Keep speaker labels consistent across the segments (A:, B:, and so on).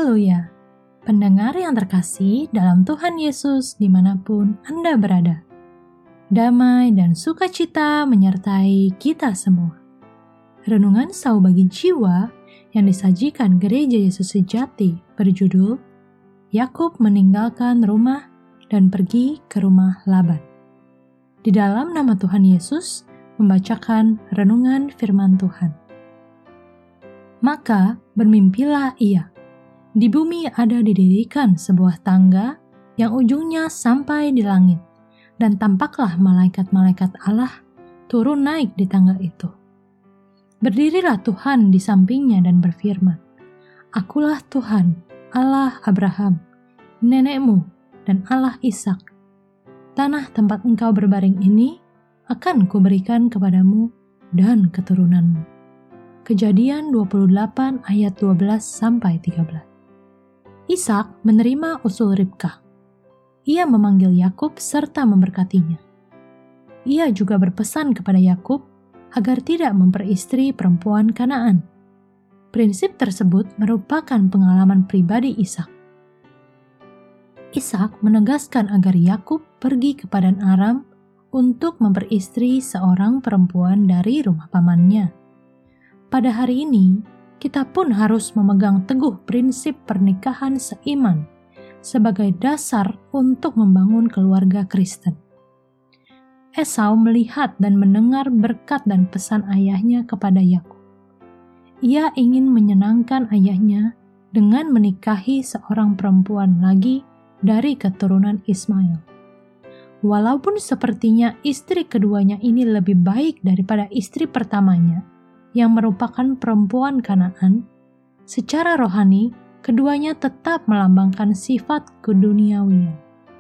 A: Haleluya! Pendengar yang terkasih dalam Tuhan Yesus dimanapun Anda berada. Damai dan sukacita menyertai kita semua. Renungan Sau bagi Jiwa yang disajikan Gereja Yesus Sejati berjudul Yakub meninggalkan rumah dan pergi ke rumah Laban. Di dalam nama Tuhan Yesus membacakan renungan firman Tuhan. Maka bermimpilah ia. Di bumi ada didirikan sebuah tangga yang ujungnya sampai di langit, dan tampaklah malaikat-malaikat Allah turun naik di tangga itu. Berdirilah Tuhan di sampingnya dan berfirman, Akulah Tuhan, Allah Abraham, nenekmu, dan Allah Ishak. Tanah tempat engkau berbaring ini akan kuberikan kepadamu dan keturunanmu. Kejadian 28 ayat 12-13. Ishak menerima usul Ribkah. Ia memanggil Yakub serta memberkatinya. Ia juga berpesan kepada Yakub agar tidak memperistri perempuan Kanaan. Prinsip tersebut merupakan pengalaman pribadi Ishak. Ishak menegaskan agar Yakub pergi ke Padan Aram untuk memperistri seorang perempuan dari rumah pamannya. Pada hari ini, kita pun harus memegang teguh prinsip pernikahan seiman sebagai dasar untuk membangun keluarga Kristen. Esau melihat dan mendengar berkat dan pesan ayahnya kepada Yakub. Ia ingin menyenangkan ayahnya dengan menikahi seorang perempuan lagi dari keturunan Ismail. Walaupun sepertinya istri keduanya ini lebih baik daripada istri pertamanya, yang merupakan perempuan Kanaan, secara rohani keduanya tetap melambangkan sifat keduniawian.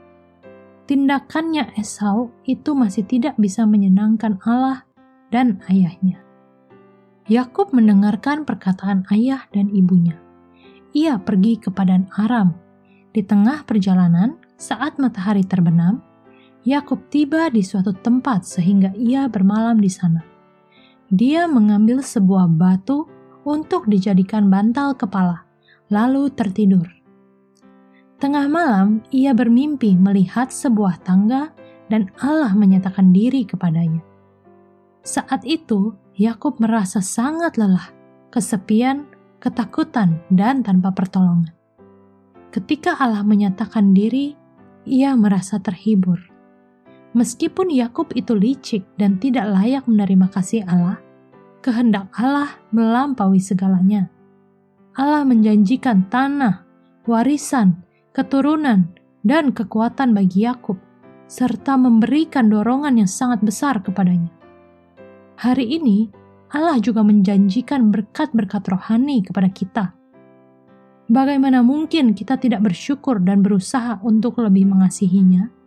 A: Tindakannya Esau itu masih tidak bisa menyenangkan Allah dan ayahnya. Yakub mendengarkan perkataan ayah dan ibunya. Ia pergi ke Padan Aram. Di tengah perjalanan, saat matahari terbenam, Yakub tiba di suatu tempat sehingga ia bermalam di sana. Dia mengambil sebuah batu untuk dijadikan bantal kepala, lalu tertidur. Tengah malam, ia bermimpi melihat sebuah tangga dan Allah menyatakan diri kepadanya. Saat itu, Yakub merasa sangat lelah, kesepian, ketakutan, dan tanpa pertolongan. Ketika Allah menyatakan diri, ia merasa terhibur. Meskipun Yakub itu licik dan tidak layak menerima kasih Allah, kehendak Allah melampaui segalanya. Allah menjanjikan tanah, warisan, keturunan, dan kekuatan bagi Yakub, serta memberikan dorongan yang sangat besar kepadanya. Hari ini, Allah juga menjanjikan berkat-berkat rohani kepada kita. Bagaimana mungkin kita tidak bersyukur dan berusaha untuk lebih mengasihinya?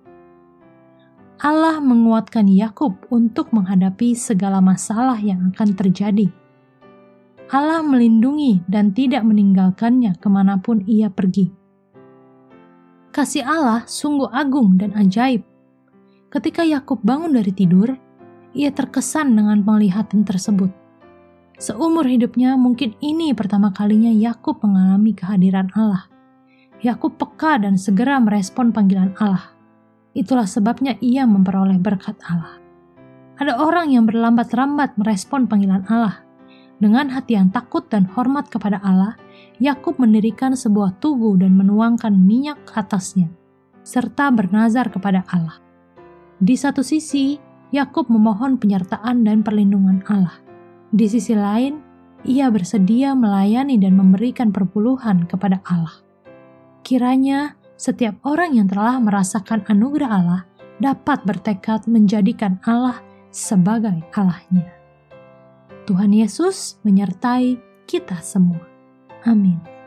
A: Allah menguatkan Yakub untuk menghadapi segala masalah yang akan terjadi. Allah melindungi dan tidak meninggalkannya kemanapun ia pergi. Kasih Allah sungguh agung dan ajaib. Ketika Yakub bangun dari tidur, ia terkesan dengan penglihatan tersebut. Seumur hidupnya mungkin ini pertama kalinya Yakub mengalami kehadiran Allah. Yakub peka dan segera merespon panggilan Allah. Itulah sebabnya ia memperoleh berkat Allah. Ada orang yang berlambat-lambat merespon panggilan Allah. Dengan hati yang takut dan hormat kepada Allah, Yakub mendirikan sebuah tugu dan menuangkan minyak ke atasnya, serta bernazar kepada Allah. Di satu sisi, Yakub memohon penyertaan dan perlindungan Allah. Di sisi lain, ia bersedia melayani dan memberikan perpuluhan kepada Allah. Kiranya setiap orang yang telah merasakan anugerah Allah dapat bertekad menjadikan Allah sebagai Allahnya. Tuhan Yesus menyertai kita semua. Amin.